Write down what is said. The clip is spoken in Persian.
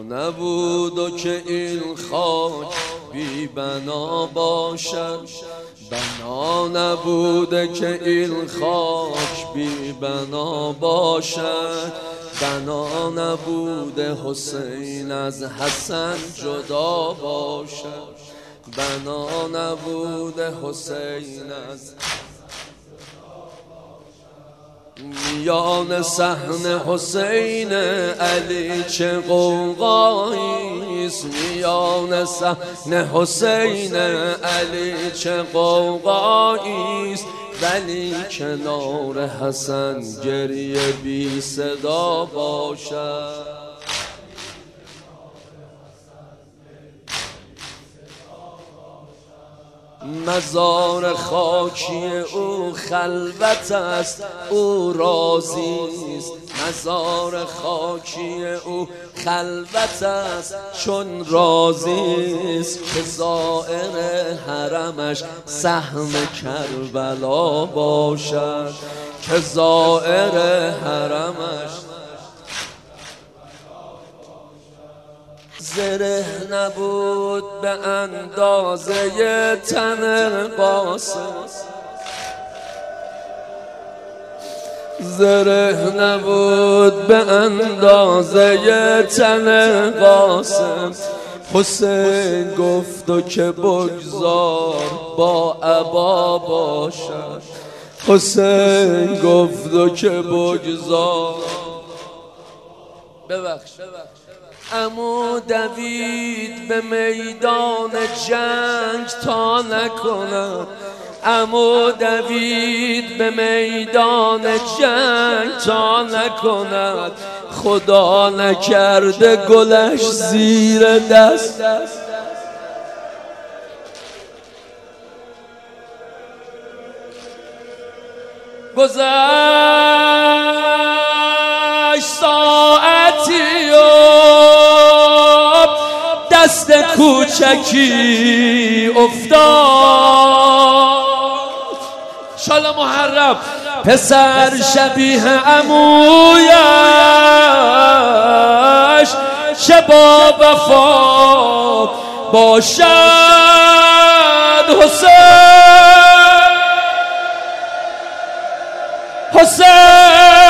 نبود و که این خاک بی بنا باشد، بنا نبوده که این خاک بی بنا باشد، بنا نبوده حسین از حسن جدا باشد، بنا نبوده حسین از میان صحن حسین علی چه غوغاییست، میان صحن حسین علی چه غوغاییست، ولی کنار حسن گریه بی صدا باشد. مزار خاکی او خلوت است او راضی است، مزار خاکی او خلوت است چون راضی است، که زائر حرمش سهم کربلا باشد، که زائر حرمش زره نبود به اندازه تن قاسم، زره نبود به اندازه تن قاسم، حسین گفت و که بگذار با عبا باشد، حسین گفت و که بگذار ببخش عمو دوید به میدان جنگ تا نکند، عمو دوید به میدان جنگ تا نکند، خدا نکرده گلش زیر دست گذشت ساعتی و دست کوچکی افتاد، شالا محرم پسر شبیه عمویش چه با وفا باشد، حسین حسین